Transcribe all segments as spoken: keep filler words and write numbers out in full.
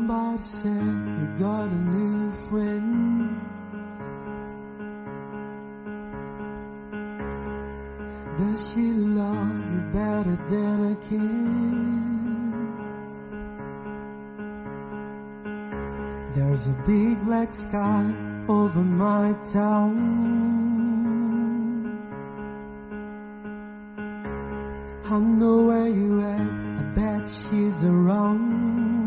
Somebody said you got a new friend. Does she love you better than I can? There's a big black sky over my town. I know where you at, I bet she's around.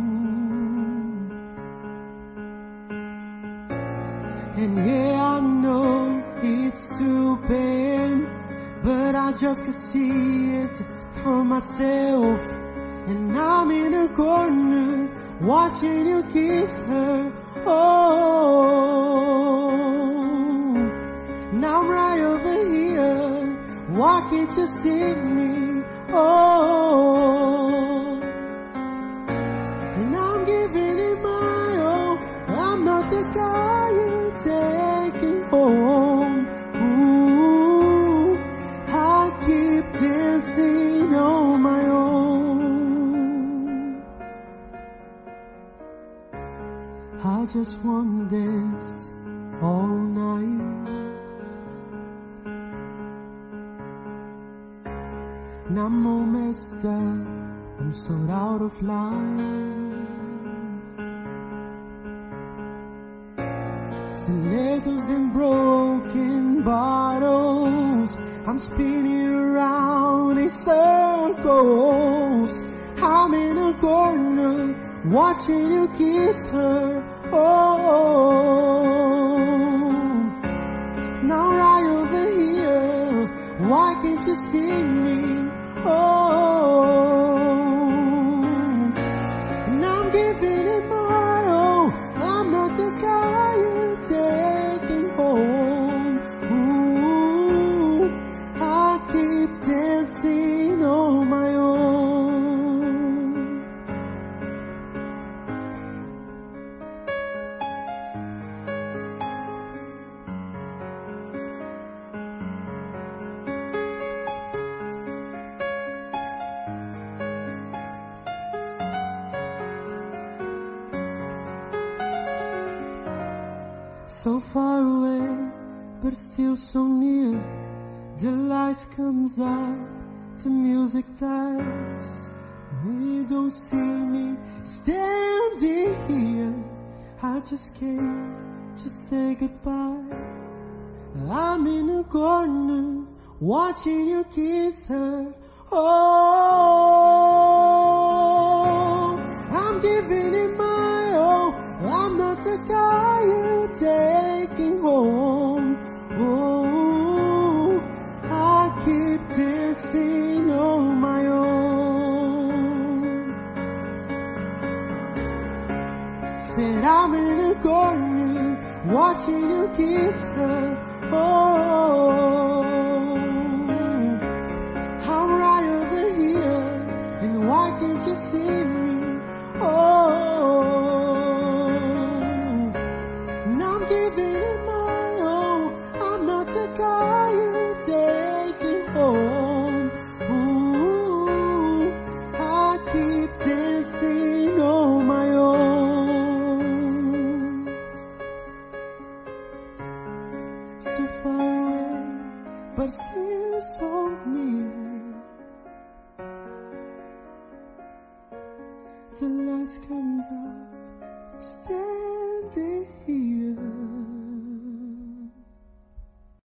And yeah, I know it's stupid, but I just can see it for myself. And I'm in a corner watching you kiss her. Oh, now I'm right over here. Why can't you see me? Oh, and I'm giving it my all. I'm not the guy you're taking home. Ooh, I keep dancing on my own. I just wanna dance all night. And I'm all messed up, I'm so out of line. Stilettos and broken bottles, I'm spinning around in circles. I'm in a corner watching you kiss her. Oh, now right over here, why can't you see me? Oh, and I'm giving it my all. I'm not the guy you're taking home. Ooh, I keep dancing on my own. So far away, but still so near. The lights comes up, the music dies. You don't see me standing here. I just came to say goodbye. I'm in a corner watching you kiss her. Oh, I'm giving it my all. I'm not the guy you're taking home. Oh, I keep dancing on my own. Said I'm in a corner watching you kiss her. Oh, I'm right over here, and why can't you see me? Oh, giving it my all. I'm not the guy you're taking home. Ooh, I keep dancing on my own. So far away, but still so near. The lights comes up, standing here.